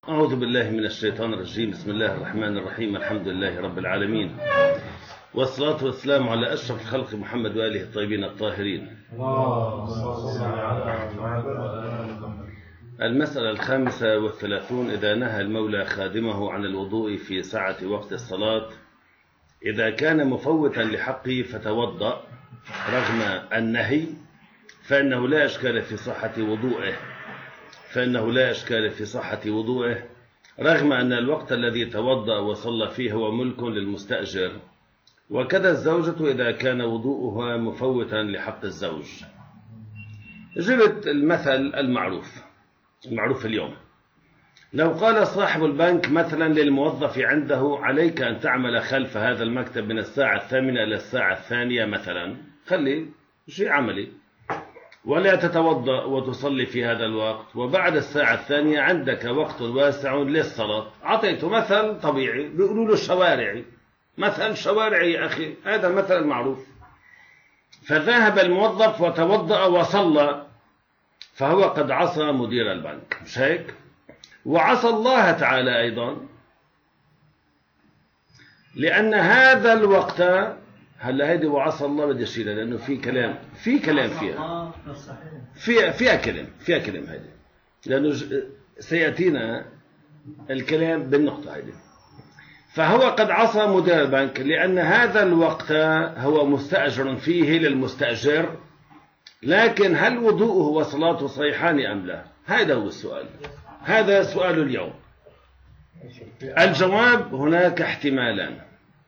أعوذ بالله من الشيطان الرجيم. بسم الله الرحمن الرحيم. الحمد لله رب العالمين، والصلاة والسلام على أشرف الخلق محمد وآله الطيبين الطاهرين. المسألة 35: إذا نهى المولى خادمه عن الوضوء في ساعة وقت الصلاة إذا كان مفوتا لحقه فتوضأ رغم النهي فإنه لا إشكال في صحة وضوءه رغم أن الوقت الذي توضأ وصلى فيه هو ملك للمستأجر، وكذا الزوجة إذا كان وضوءها مفوتا لحق الزوج. جبت المثل المعروف اليوم. لو قال صاحب البنك مثلا للموظف عنده: عليك أن تعمل خلف هذا المكتب من الساعة 8 إلى الساعة 2 مثلا، خلي شيء عملي، ولا تتوضأ وتصلي في هذا الوقت، وبعد الساعة 2 عندك وقت واسع للصلاة. أعطيته مثل طبيعي، بيقولوا له الشوارعي، مثل شوارعي يا أخي، هذا مثل معروف. فذهب الموظف وتوضأ وصلى، فهو قد عصى مدير البنك، مش هيك؟ وعصى الله تعالى أيضا، لأن هذا الوقت هلا هيدي وعصى الله بدي أشيلها لأنه في كلام فيها كلام هيدي، لأنه سيأتينا الكلام بالنقطة هيدي. فهو قد عصى مدير البنك لأن هذا الوقت هو مستأجر فيه للمستأجر، لكن هل وضوءه وصلاته صحيحان أم لا؟ هذا هو السؤال، هذا سؤال اليوم. الجواب: هناك احتمالان.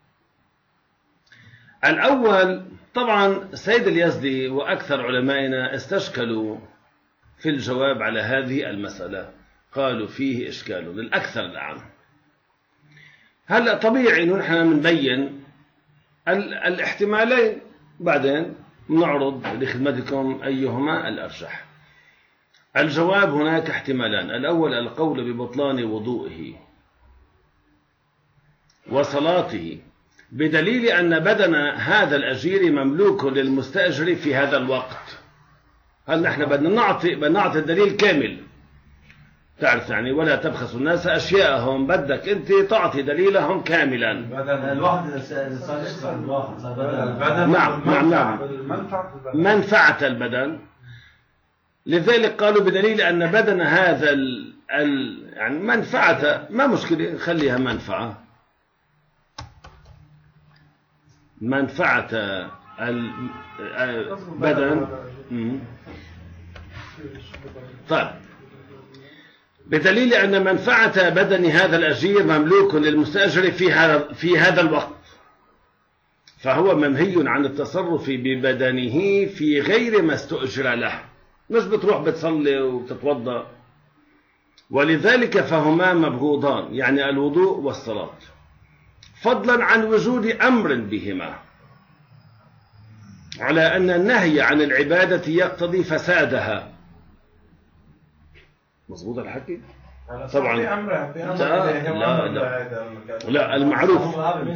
الأول طبعا سيد اليزدي وأكثر علمائنا استشكلوا في الجواب على هذه المسألة، قالوا فيه إشكال للأكثر العام. هلأ طبيعي إنه نحن بنبين الاحتمالين، بعدين نعرض لخدمتكم أيهما الأرجح. الجواب: هناك احتمالان. الأول القول ببطلان وضوئه وصلاته بدليل أن بدن هذا الأجير مملوك للمستأجر في هذا الوقت. هل نحن بدنا نعطي الدليل كامل، تعرف يعني، ولا تبخس الناس أشياءهم، بدك أنت تعطي دليلهم كاملا. نعم منفعة البدن. لذلك قالوا بدليل أن بدن هذا يعني منفعة، ما مشكلة، خليها منفعة البدن. طيب، بدليل أن منفعة بدن هذا الأجير مملوك للمستأجر في هذا الوقت، فهو منهي عن التصرف ببدنه في غير ما استؤجر له، مش بتروح بتصلي وتتوضأ. ولذلك فهما مبغوضان، يعني الوضوء والصلاة، فضلا عن وجود أمر بهما، على أن النهي عن العبادة يقتضي فسادها. مظبوط الحكي؟ طبعا لا المعروف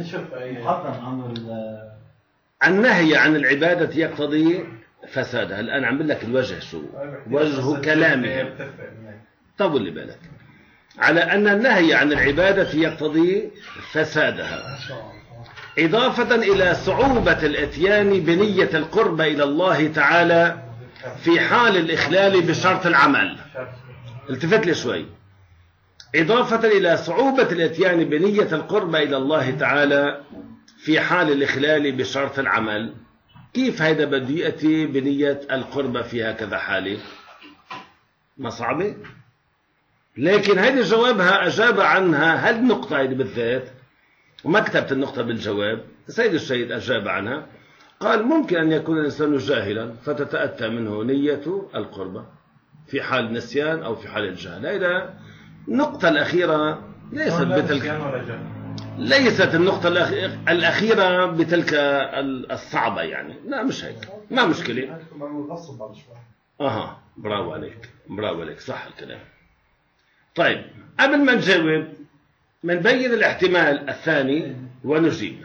النهي عن العبادة يقتضي فسادها. الآن عم لك الوجه، شو وجه كلامهم؟ طول لي بالك. على أن النهي عن العبادة يقتضي فسادها، إضافة إلى صعوبة الإتيان بنية القرب إلى الله تعالى في حال الإخلال بشرط العمل. التفت لي شوي. إضافة إلى صعوبة الإتيان بنية القرب إلى الله تعالى في حال الإخلال بشرط العمل. كيف هيدا بده يأتي بنية القرب في هكذا حالة؟ ما صعبة؟ لكن هذه جوابها أجاب عنها هالنقطة هذه بالذات، وما كتبت النقطة بالجواب. سيد الشهيد أجاب عنها، قال: ممكن أن يكون الإنسان جاهلا فتتأتى منه نية القربة في حال النسيان أو في حال الجهل. هذا النقطة الأخيرة ليست النقطة الأخيرة بتلك الصعبة، يعني لا مش هيك، ما مشكلة. برافو عليك، صح الكلام. طيب، قبل ما نجاوب منبين الاحتمال الثاني ونجيب.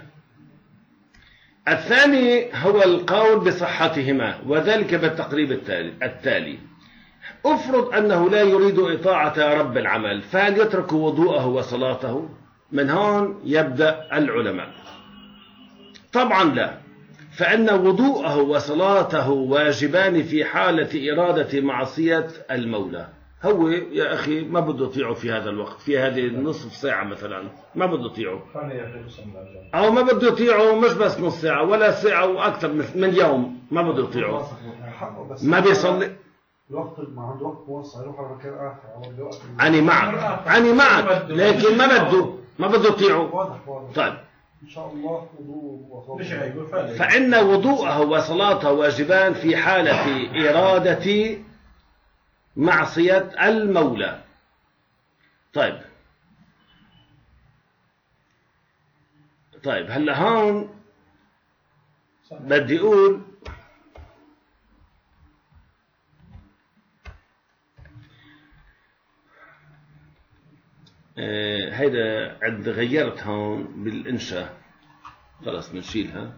الثاني هو القول بصحتهما، وذلك بالتقريب التالي: افرض أنه لا يريد إطاعة رب العمل، فهل يترك وضوءه وصلاته؟ من هون يبدأ العلماء. طبعا لا، فإن وضوءه وصلاته واجبان في حالة إرادة معصية المولى. هو يا أخي ما بده يطيعه في هذا الوقت، في هذه النصف ساعة مثلا ما بده يطيعه، أو ما بده يطيعه مش بس نص ساعة ولا ساعة وأكثر من يوم ما بده يطيعه، ما بيصلي. الوقت ما عنده وقت موسع يروح على مكان آخر. أنا معك لكن ما بده يطيعه. واضح. طيب إن شاء الله وضوء فإن وضوءه وصلاته واجبان في حالة إرادة معصية المولى. طيب هلا هون بدي أقول هيدا عند غيرت هون بالإنشاء، خلاص بنشيلها.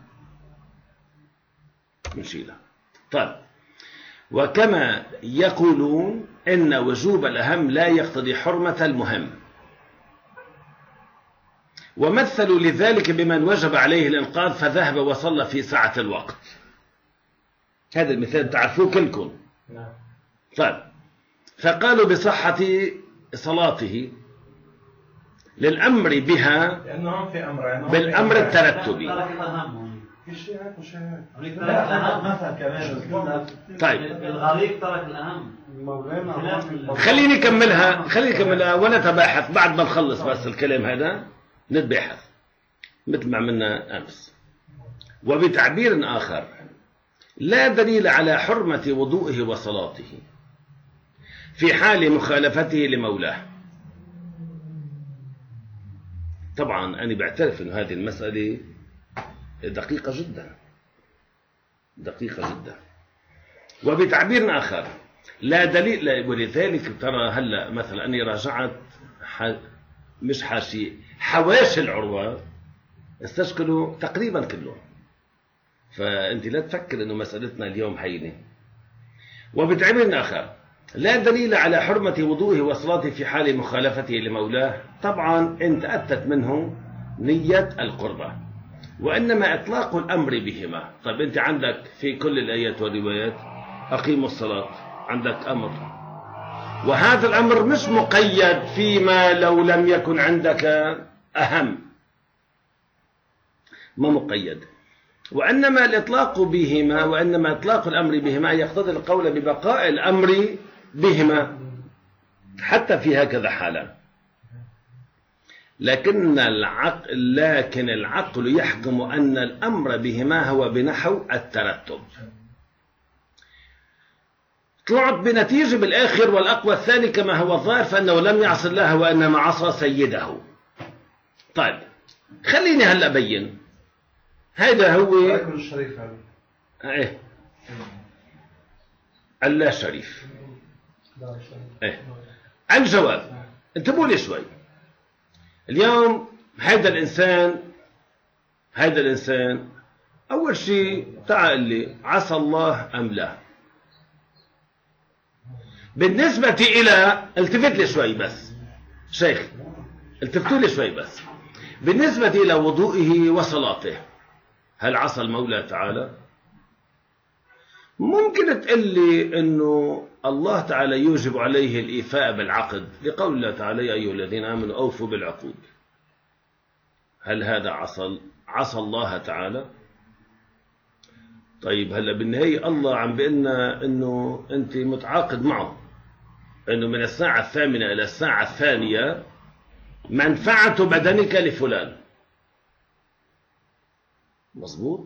طيب وكما يقولون إن وجوب الأهم لا يقتضي حرمة المهم، ومثلوا لذلك بمن وجب عليه الإنقاذ فذهب وصلى في ساعة الوقت. هذا المثال تعرفوه كلكم. طيب فقالوا بصحة صلاته للأمر بها بالأمر الترتبي. طيب الغريق ترك الأهم. خليني كملها ونتباحث بعد ما نخلص بس الكلام هذا، نتباحث مثل ما عملنا أمس. وبتعبير آخر، لا دليل على حرمة وضوئه وصلاته في حال مخالفته لمولاه. طبعا أنا بعترف أن هذه المسألة دقيقة جدا. وبتعبير آخر، لا دليل. ولذلك ترى هلا مثلا أني راجعت مش حاشية، حواشي العروة استشكلوا تقريبا كلهم. فأنت لا تفكر أنه مسألتنا اليوم هينة. وبتعبير آخر، لا دليل على حرمة وضوءه وصلاته في حال مخالفته لمولاه. طبعا إن تأتت منه نية القربة، وإنما إطلاق الأمر بهما. طيب أنت عندك في كل الآيات والروايات أقيموا الصلاة، عندك أمر، وهذا الأمر مش مقيد فيما لو لم يكن عندك أهم، ما مقيد. وإنما الإطلاق بهما، وإنما إطلاق الأمر بهما يقتضي القول ببقاء الأمر بهما حتى في هكذا حالة. لكن العقل يحكم أن الأمر بهما هو بنحو الترتب. طلعت بنتيجة بالآخر، والأقوى الثاني كما هو الظاهر فإنه لم يعص الله وإنما عصى سيده. طيب خليني هلأ أبين. هذا هو الشريف هذا. إيه الله شريف. إيه الجواب، انتبهوا لي شوي. اليوم هذا الإنسان أول شيء تعال لي عصى الله أم لا. بالنسبة إلى، التفت لي شوي بس شيخ، التفتوا لي شوي بس. بالنسبة إلى وضوئه وصلاته، هل عصى المولى تعالى؟ ممكن تقول لي إنه الله تعالى يوجب عليه الإيفاء بالعقد لقول الله تعالى يا أيها الذين آمنوا أوفوا بالعقود. هل هذا عصى الله تعالى؟ طيب هلا بالنهاية الله عم بيقلنا إنه أنت متعاقد معه، إنه من الساعة 8 إلى الساعة 2 منفعة بدنك لفلان. مظبوط؟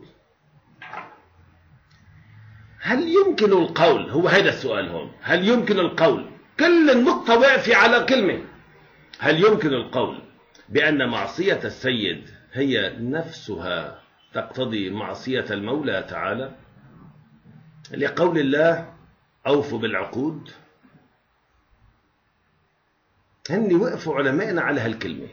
هل يمكن القول، هو هذا السؤال هون، هل يمكن القول، كل النقطة واقفة على كلمة، هل يمكن القول بأن معصية السيد هي نفسها تقتضي معصية المولى تعالى لقول الله أوفوا بالعقود؟ هن وقفوا علماءنا على هالكلمة،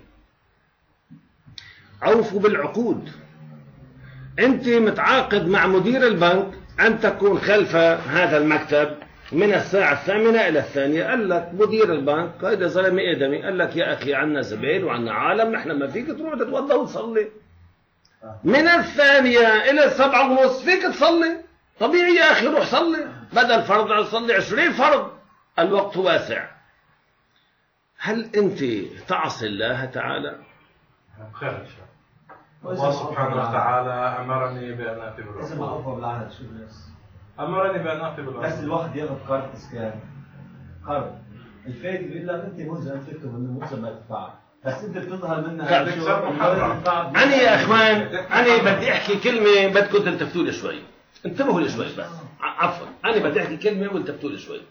أوفوا بالعقود. أنت متعاقد مع مدير البنك أن تكون خلف هذا المكتب من الساعة 8 إلى 2 قال لك مدير البنك هيدا زلمة آدمي قال لك يا أخي عنا زبائن وعنا عالم نحن ما فيك تروح تتوضأ وتصلي. من 2 إلى 7:30 فيك تصلي طبيعي يا أخي روح صلي بدل فرض تصلي 20 فرض الوقت واسع. هل أنت تعصي الله تعالى؟ خير إن شاء الله. الله سبحانه وتعالى أمرني بأن آتي بالعقود. لازم أوفى بالعهد شو بس؟ أمرني بأن آتي بالعقود. بس الواحد ياخذ قرض إسكان قرض الفايدة بيقول لك أنت ملزم تكتب إنه ملزم ما تدفع بس أنت بتظهر منها أنا يا إخوان أنا بدي أحكي كلمة بدكم تلتفتوا لي شوي انتبهوا لي شوي بس عفوا أنا بدي أحكي كلمة والتفتوا لي شوي.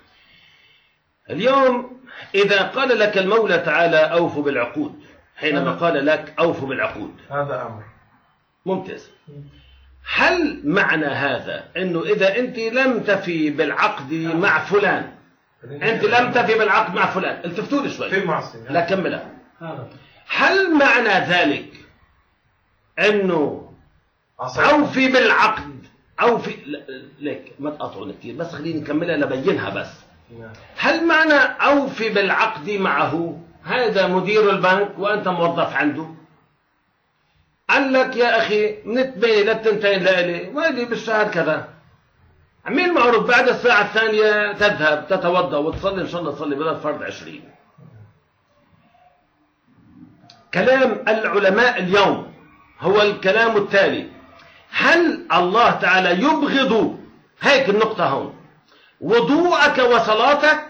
اليوم إذا قال لك المولى تعالى أوفوا بالعقود حينما قال لك أوفوا بالعقود هذا أمر ممتاز. هل معنى هذا أنه إذا أنت لم تفي بالعقد مع فلان أنت لم تفي بالعقد مع فلان التفتوا لي شوي في معصية لا كملها. هل معنى ذلك أنه أوفي بالعقد أوفي ليك ما تقاطعوني كثير بس خليني نكملها لبينها بس. هل معنى أوفي بالعقد معه هذا مدير البنك وأنت موظف عنده قال لك يا أخي من 8 ل 2 لإلي وهذه بالشهر كذا عميل معروف بعد الساعة 2 تذهب تتوضأ وتصلي إن شاء الله تصلي بدل فرض 20. كلام العلماء اليوم هو الكلام التالي. هل الله تعالى يبغض هيك النقطة هون وضوءك وصلاتك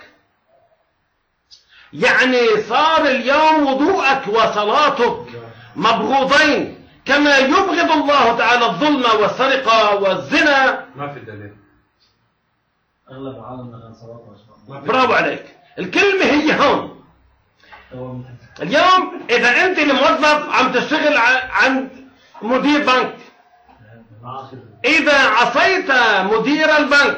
يعني صار اليوم وضوءك وصلاتك مبغوضين كما يبغض الله تعالى الظلم والسرقة والزنا. ما في دليل. أغلب العالم غير صلاة برافو عليك. الكلمة هي هون. اليوم إذا أنت الموظف عم تشتغل عند مدير بنك إذا عصيت مدير البنك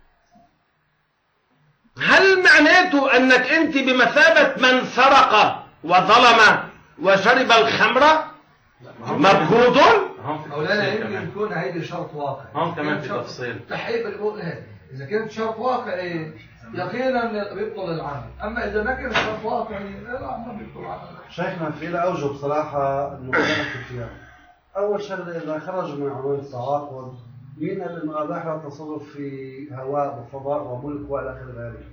هل معناته أنك أنت بمثابة من سرق وظلم وشرب الخمر مبغوض؟ أولا يمكن يكون هيدي شرط واقع. هم كمان في تفصيل. تحقيق الأمور هذه إذا كانت شرط واقعي يقينا بيبطل العمل، أما إذا ما كان شرط واقعي لا ما بيبطل العمل. شيخنا في له أوجه بصراحة المختلف فيها. أول شغلة إذا خرجوا من عنوان التعاقد مين اللي أباح له التصرف في هواء وفضاء وملك وإلى آخر ذلك؟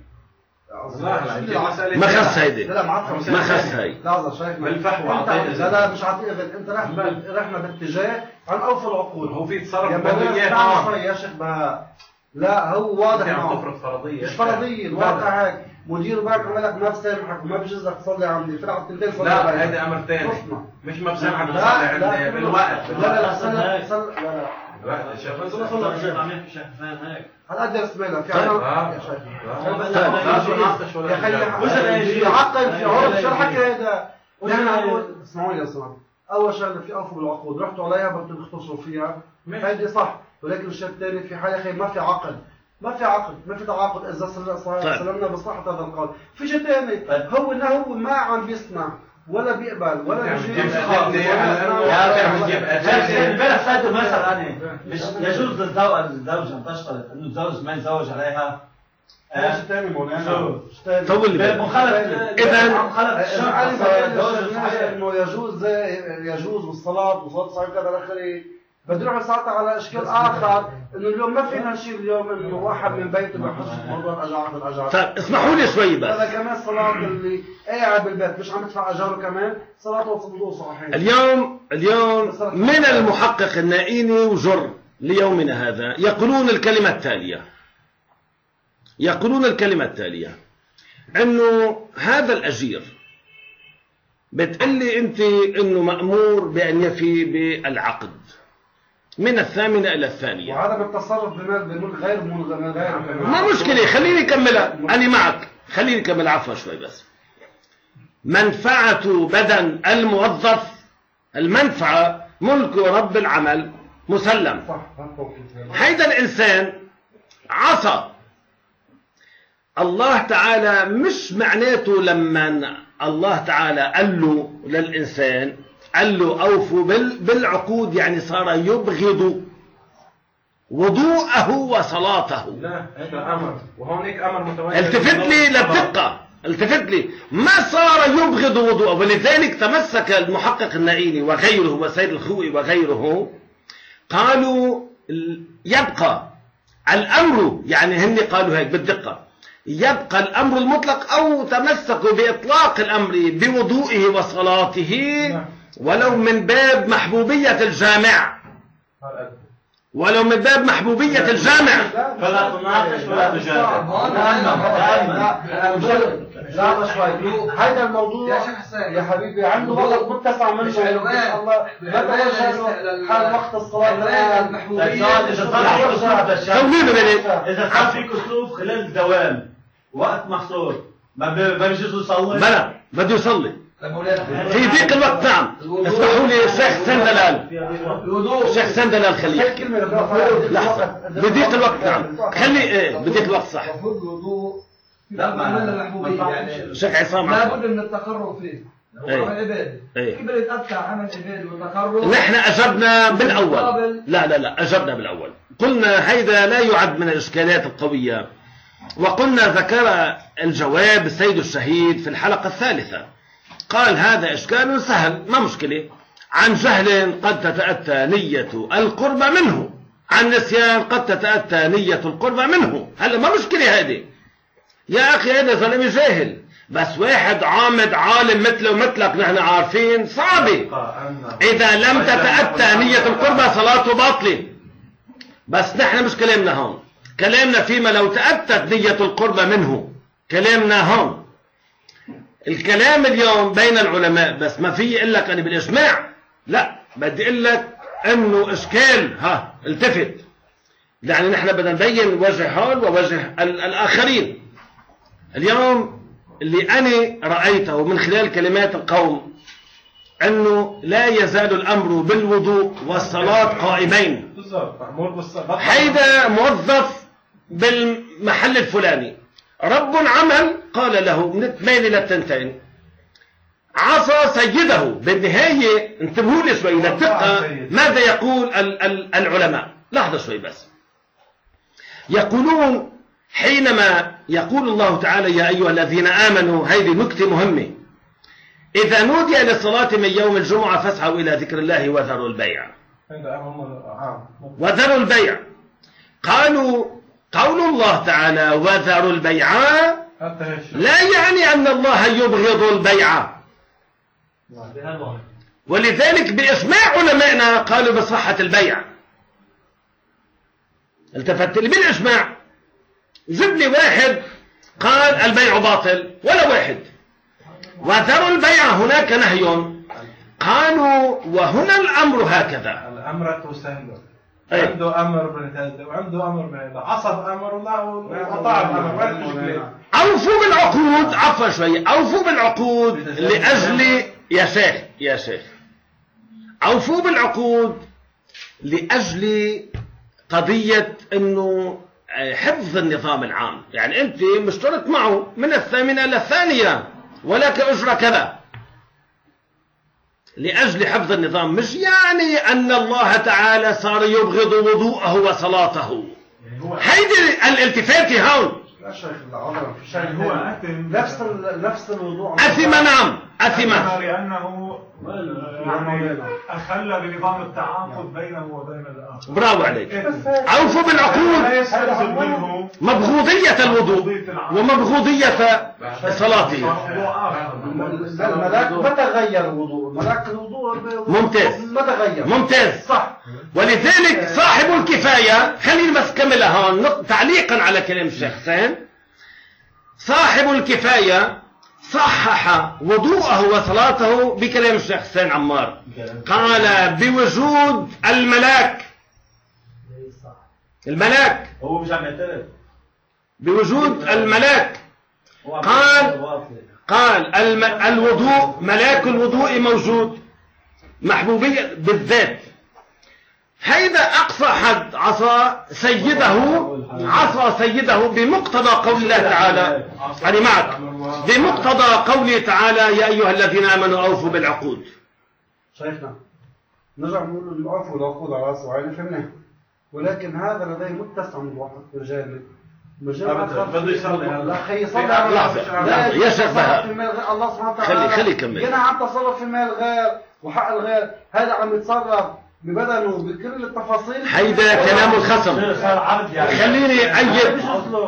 ما خص هيدي ما خص هي لحظة شايفنا بالفحوى لا مش عطيه إذن أنت رحنا باتجاه عن أوفى العقود هو في تصرف بديهيات يا شيخ بها لا هو واضح عم تفرض فرضية مش فرضية الواقع هيك مدير بنك عمل لك ما بسامحك وما بجوز لك تصلي عندي في العقد تنتين صلي لا هيدا أمر ثاني مش ما بسامحك تصلي عندي بالوقت لا هلا قد اسمعنا في عقل في عرف شو حكى هذا اسمعوا لي يا سماح. اول شغله في اوفوا بالعقود رحتوا عليها بدكم تختصروا فيها هيدي صح ولكن الشيء الثاني في حاله خير ما في عقد ما في تعاقد اذا سلمنا بصحه هذا القول. في شيء ثاني هو ما عم بيصنع ولا بيقبل ولا بيجيب امبارح سألته مثلا أنا مش يجوز للزوجة أن تشترط إنه الزوج ما يتزوج عليها. ايش الثاني مولانا؟ طول لي إذا إنه يجوز والصلاة صحيح كذا الآخري بدي نروح ساعتها على اشكال اخر انه اليوم ما فينا نشيل اليوم انه واحد من بيته بيحج موضوع الاجار. طيب اسمحوا لي شوي بس. هذا كمان صلاه اللي قاعد بالبيت مش عم يدفع اجاره كمان صلاته وصندوق صحيح. اليوم من المحقق النائيني وجر ليومنا هذا يقولون الكلمة التالية انه هذا الاجير بتقلي انت انه مأمور بان يفي بالعقد من 8 إلى 2 وهذا بالتصرف بمال غير ما مشكلة خليني أكملها أنا معك خليني أكمل عفوا شوي بس. منفعة بدن الموظف المنفعة ملك رب العمل مسلم. هيدا الإنسان عصى الله تعالى مش معناته لما الله تعالى قال له للإنسان قال له أوفوا بالعقود يعني صار يبغض وضوءه وصلاته. لا هذا أمر، وهونيك أمر متوجه. التفت لي للدقة، التفت لي، ما صار يبغض وضوءه. ولذلك تمسك المحقق النائيني وغيره وسيد الخوئي وغيره، قالوا يبقى الأمر، يعني هن قالوا هيك بالدقة، يبقى الأمر المطلق، أو تمسكوا بإطلاق الأمر بوضوئه وصلاته ولو من باب محبوبية الجامع، ولو من باب محبوبية الجامع. فلا تناقش ولا تجادل. لا شوي، هذا الموضوع يا حبيبي عنده وقت متسع منه. الله لا توجه حال وقت الصلاة. إذا صار في كسوف خلال الدوام وقت محصور ما بيجوز يصلي. بلى بده يصلي في ضيق الوقت. نعم اسمحوا لي الشيخ سندلال، الشيخ سندلال خليه يحكي لحظة. بضيق الوقت. نعم خلي بضيق الوقت صح. لا ما محبوبية يعني الشيخ عصام لابد من التقرب فيه. عبادة كيف يتأتى عمل عبادة والتقرب؟ نحن أجبنا بالأول. لا أجبنا بالأول، قلنا هيدا لا يعد من الإشكالات القوية، وقلنا ذكر الجواب السيد الشهيد في الحلقة الثالثة، قال هذا إشكال سهل ما مشكلة، عن جهل قد تتأتى نية القرب منه، عن نسيان قد تتأتى نية القرب منه. هلا ما مشكلة هذه يا أخي، هذا زلمة جاهل، بس واحد عامد عالم مثله ومثلك نحن عارفين صعبة. إذا لم تتأتى نية القربة صلاته باطلة. بس نحن مش كلامنا هون، كلامنا فيما لو تأتت نية القربة منه، كلامنا هون. الكلام اليوم بين العلماء، بس ما في اقول لك انا بالاجماع، لا بدي اقول لك انه اشكال. التفت، يعني نحن بدنا نبين وجه هول ووجه الاخرين. اليوم اللي انا رايته من خلال كلمات القوم انه لا يزال الامر بالوضوء والصلاه قائمين. هيدا موظف بالمحل الفلاني، رب عمل قال له من 8 إلى 2 عصى سيده. بالنهاية انتبهوا لي شوي للدقة، ماذا يقول العلماء؟ لحظة شوي بس. يقولون حينما يقول الله تعالى يا أيها الذين آمنوا، هذه نكتة مهمة، إذا نودي للصلاة من يوم الجمعة فاسعوا إلى ذكر الله وذروا البيع. وذروا البيع، قالوا قول الله تعالى وذروا البيع لا يعني أن الله يبغض البيع، ولذلك بإجماع علمائنا قالوا بصحة البيع. التفت لي بالإجماع، جيب لي واحد قال البيع باطل ولا واحد. وذروا البيع هناك نهي، قالوا وهنا الأمر هكذا. الأمر سهل، عنده أمر بالهذا وعنده أمر بهذا، عصب أمر الله وقطع الأمر. أوفوا بالعقود، عفوا شوي، أوفوا بالعقود لأجل يا شيخ أوفوا بالعقود لأجل قضية أنه حفظ النظام العام. يعني أنت مشترك معه من 8 إلى 2 ولك أجرة كذا لأجل حفظ النظام، مش يعني أن الله تعالى صار يبغض وضوءه وصلاته. هيدي الالتفات هون. لا شيخ العظم في شيء هو نفس الوضوء أثم. نعم أثم، لأنه يعني أخل بنظام التعاقد بينه وبين الآخر. برافو عليك. أوفوا بالعقود، مبغوضية الوضوء ومبغوضية صلاته. الملاك ما تغير الوضوء، الملاك الوضوء ممتاز ما تغير. ممتاز صح. ولذلك صاحب الكفاية، خليني بس كملها هون تعليقا على كلام الشيخ حسين، صاحب الكفاية صحح وضوءه وصلاته بكلام الشيخ حسين عمار، قال بوجود الملاك هو مش عم يعترف بوجود الملاك. قال الوضوء، ملاك الوضوء موجود، محبوبية بالذات. هيدا أقصى حد عصى سيده بمقتضى قول الله تعالى، أنا معك، بمقتضى قوله تعالى يا أيها الذين آمنوا أوفوا بالعقود. شايفنا نرجع نقول له أوفوا بالعقود على راسه وعينه، فهمنا ولكن هذا لديه متسع من الوقت رجالي. بده يصلي لا خي يصلي لحظة يا شيخ بهاء الله سبحانه وتعالى خلي يكمل. ينهى عن تصرف في مال غير وحق الغير، هذا عم يتصرف ببدنه بكل التفاصيل. هيدا كلام الخصم. خليني أيد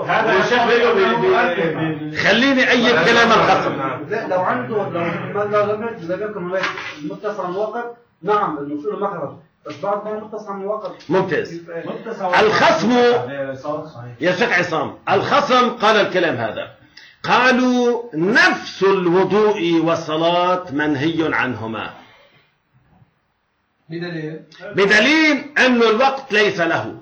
خليني أيد كلام الخصم. لا لو عنده لو لم يكن هناك متسع من الوقت نعم انه في له مخرج، بس بعد ما متسع من الوقت. ممتاز. الخصم يا شيخ عصام، الخصم قال الكلام هذا، قالوا نفس الوضوء والصلاة منهي عنهما بدليل أن الوقت ليس له،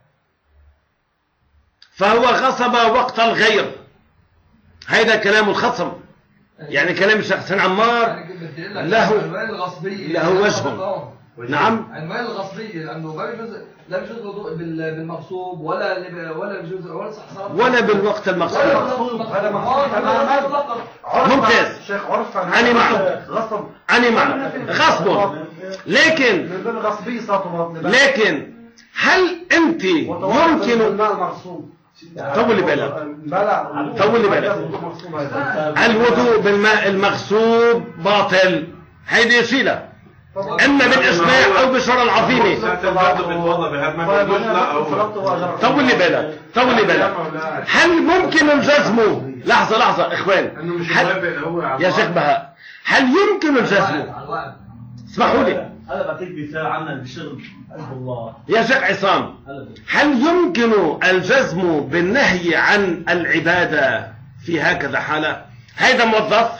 فهو غصب وقت الغير. هذا كلام الخصم، يعني كلام الشيخ حسين عمار له وجه. نعم المال الغصبية لأنه لا بيجوز الوضوء بالمغصوب ولا بيجوز ولا صح صلاة ولا بالوقت المغصوب. هذا مغصوب. ممتاز. شيخ عرفا أنا معه غصب. أنا معه غصب، لكن هل أنت يمكن طول بالك الوضوء بالماء المغصوب باطل، هيدي يشيلها اما بالاسماء او بالشرع العظيمه. طول لي بالك هل ممكن الجزم؟ لحظه اخوان، يا شيخ بهاء، هل يمكن الجزم؟ اسمحوا لي انا بعطيك مثال عنا بشغل قلب الله يا شيخ عصام، هل يمكن الجزم بالنهي عن العباده في هكذا حاله؟ هذا موظف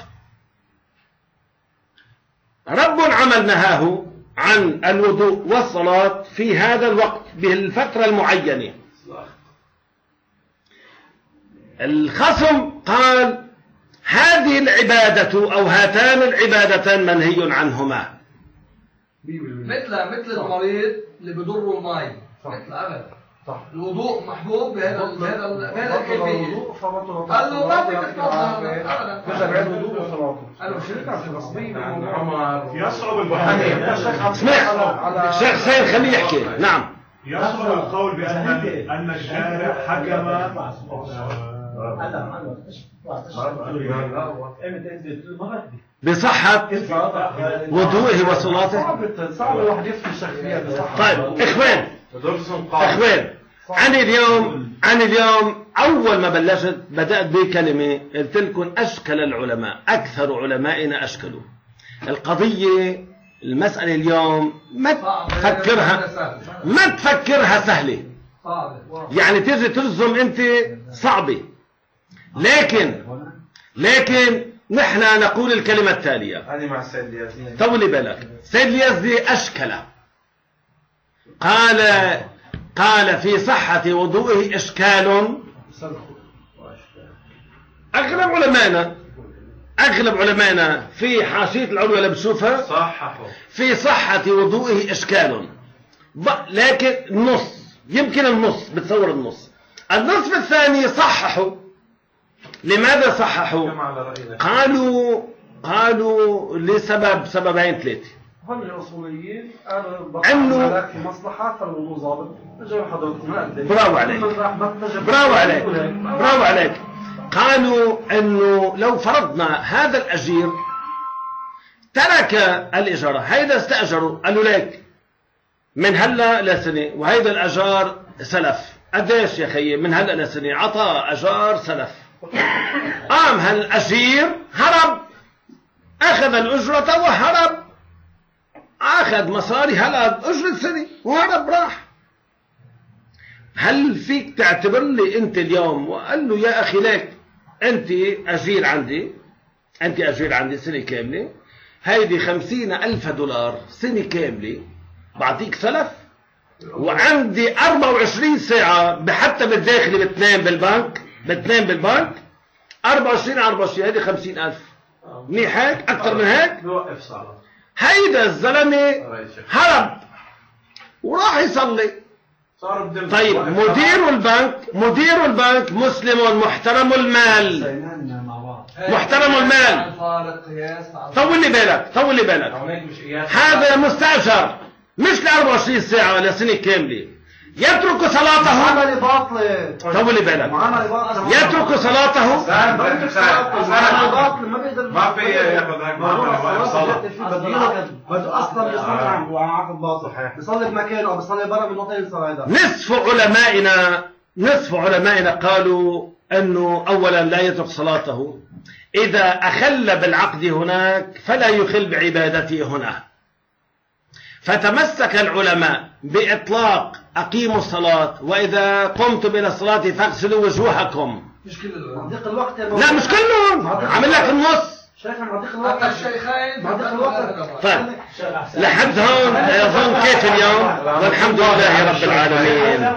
رب عمل نهاه عن الوضوء والصلاة في هذا الوقت بالفترة المعينة. الخصم قال هذه العبادة أو هاتان العبادتان منهي عنهما، مثل المريض اللي بضره الماء. مثل أبدا الوضوء محبوب بهذا الكيفية. قال له ما فيك يصعب البحث. اسمع الشيخ حسين خليه يحكي. نعم يصعب القول بأن الشارع حكم بصحة وضوءه وصلاته. صعب الواحد يفتي الشيخ فيها بصحة. طيب اخوان أنا اليوم أول ما بلشت بدأت بكلمة قلت لكم أشكل العلماء، أكثر علمائنا أشكلوا القضية. المسألة اليوم ما تفكرها سهلة، يعني تيجي ترزم أنت صعبة، لكن نحن نقول الكلمة التالية. أنا مع السيد ياسين. طولي بالك، سيد يزدي أشكل، قال في صحة وضوئه إشكال. أغلب علمائنا في حاشية العلوة اللي بتشوفها صححوا في صحة وضوئه إشكال، لكن يمكن النص بتصور النصف الثاني صححوا. لماذا صححوا؟ قالوا سببين ثلاثة. هم الأصوليين قالوا إنه في مصلحة فالوضوء ضابط. جاي حضرتكم برافو عليك. قالوا إنه لو فرضنا هذا الأجير ترك الإجارة، هيدا استأجروا، قالوا لك من هلا لسنة، وهيدا الأجار سلف. قديش يا خيي من هلا لسنة؟ عطى أجار سلف. قام هالأجير هرب، أخذ الأجرة وهرب، أخذ مصاري هلا أجرة سنة وهرب راح. هل فيك تعتبر لي أنت اليوم وقال له يا أخي لك أنت أجير عندي سنة كاملة، هيدي 50,000 دولار سنة كاملة بعطيك سلف، وعندي 24 ساعة حتى بالداخل بتنام بالبنك 24 هيدي 50,000. منيح هيك؟ أكثر من هيك؟ هيدا الزلمة هرب وراح يصلي. طيب مدير البنك مسلم محترم المال. طول لي بالك هذا مستأجر مش ل 24 ساعة ولا سنة كاملة، يترك صلاته. عملي باطل. طولي بالك. عملي باطل. يترك صلاته. ما في ياخذ هيك بده اصلا يصلي عن عقد باطل، بيصلي بمكانه او بيصلي برا من وطن ينصر هذا. نصف علمائنا قالوا انه اولا لا يترك صلاته، اذا اخل بالعقد هناك فلا يخل بعبادته هنا. فتمسك العلماء باطلاق اقيموا الصلاه، واذا قمتم الى الصلاه فاغسلوا وجوهكم. مش كل العلماء. معطيك الوقت يا لا مش كلهم، عامل لك النص. شيخنا معطيك الوقت. الشيخين معطيك الوقت. طيب لحد هون يظن كيف اليوم، والحمد لله رب العالمين.